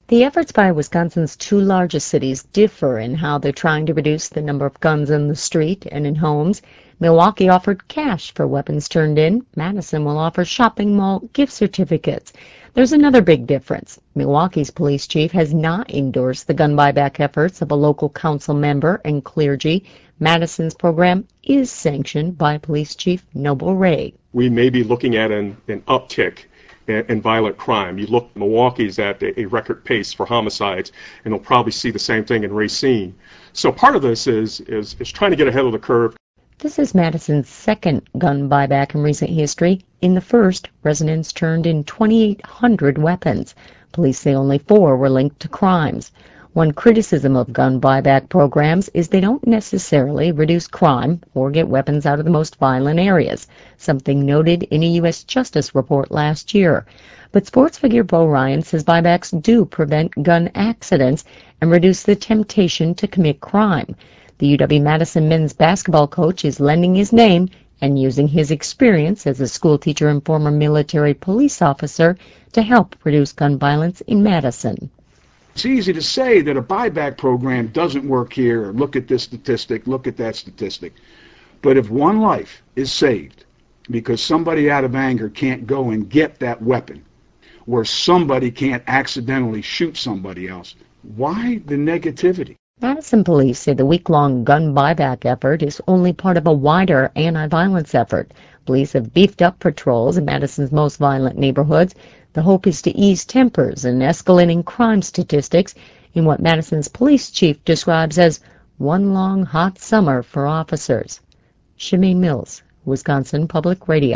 The efforts by Wisconsin's two largest cities differ in how they're trying to reduce the number of guns in the street and in homes. Milwaukee offered cash for weapons turned in. Madison will offer shopping mall gift certificates. There's another big difference. Milwaukee's police chief has not endorsed the gun buyback efforts of a local council member and clergy. Madison's program is sanctioned by Police Chief Noble Ray. We may be looking at an uptick in violent crime. You look, Milwaukee's at a record pace for homicides, and we'll probably see the same thing in Racine. So part of this is trying to get ahead of the curve. This is Madison's second gun buyback in recent history. In the first, residents turned in 2,800 weapons. Police say only 4 were linked to crimes. One criticism of gun buyback programs is they don't necessarily reduce crime or get weapons out of the most violent areas, something noted in a U.S. Justice report last year. But sports figure Bo Ryan says buybacks do prevent gun accidents and reduce the temptation to commit crime. The UW-Madison men's basketball coach is lending his name and using his experience as a school teacher and former military police officer to help reduce gun violence in Madison. It's easy to say that a buyback program doesn't work here, or look at this statistic, look at that statistic. But if one life is saved because somebody out of anger can't go and get that weapon, or somebody can't accidentally shoot somebody else, why the negativity? Madison police say the week-long gun buyback effort is only part of a wider anti-violence effort. Police have beefed up patrols in Madison's most violent neighborhoods. The hope is to ease tempers and escalating crime statistics in what Madison's police chief describes as one long hot summer for officers. Shemaine Mills, Wisconsin Public Radio.